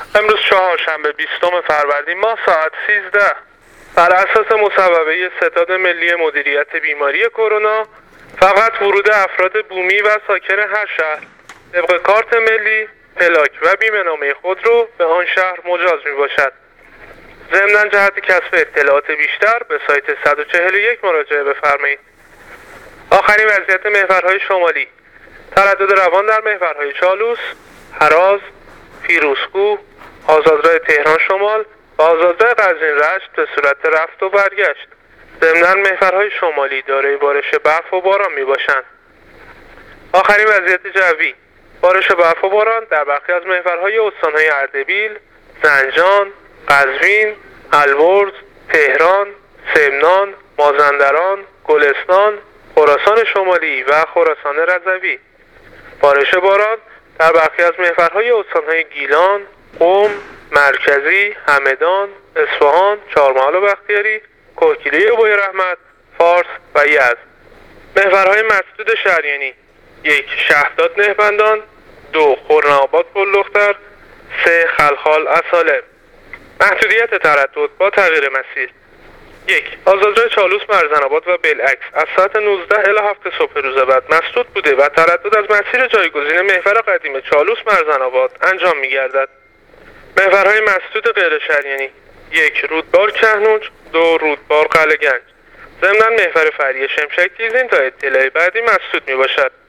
امروز چهارشنبه 20 فروردین ماه ساعت 13 بر اساس مصوبه ستاد ملی مدیریت بیماری کرونا فقط ورود افراد بومی و ساکن هر شهر طبق کارت ملی، پلاک و بیمه‌نامه خود رو به آن شهر مجاز می باشد. ضمناً جهت کسب اطلاعات بیشتر به سایت 141 مراجعه بفرمایید. آخرین وضعیت محورهای شمالی: تردد روان در محورهای چالوس، هراز، فیروزکوه، آزادراه تهران شمال و آزادراه قزوین رشت به صورت رفت و برگشت. ضمناً محورهای شمالی دارای بارش برف و باران می باشند. آخرین وضعیت جوی: بارش برف و باران در برخی از محورهای استانهای اردبیل، زنجان، قزوین، البرز، تهران، سمنان، مازندران، گلستان، خراسان شمالی و خراسان رضوی. بارش باران در برخی از محورهای استانهای گیلان، قم، مرکزی، همدان، اصفهان، چهارمحال و بختیاری، کوهگیره بویرحمت، فارس و یزد. محورهای مسدود شهریانی: 1. شهرداد نهبندان، 2. خرم‌آباد پلدختر، 3. خلخال اصالح. محدودیت تردد با تغییر مسیر: 1. آزادراه چالوس مرزن‌آباد و بالعکس از ساعت 19 الی 7 صبح روز بعد مسدود بوده و تردد از مسیر جایگزین محور قدیم چالوس مرزن‌آباد انجام می‌گردد. محورهای مسدود غیر شهریانی: 1. رودبار کهنوج، 2. رودبار قلعه‌گنج. ضمناً محور فرعی شمشک تیزین تا اطلاع بعدی مسدود می‌باشد.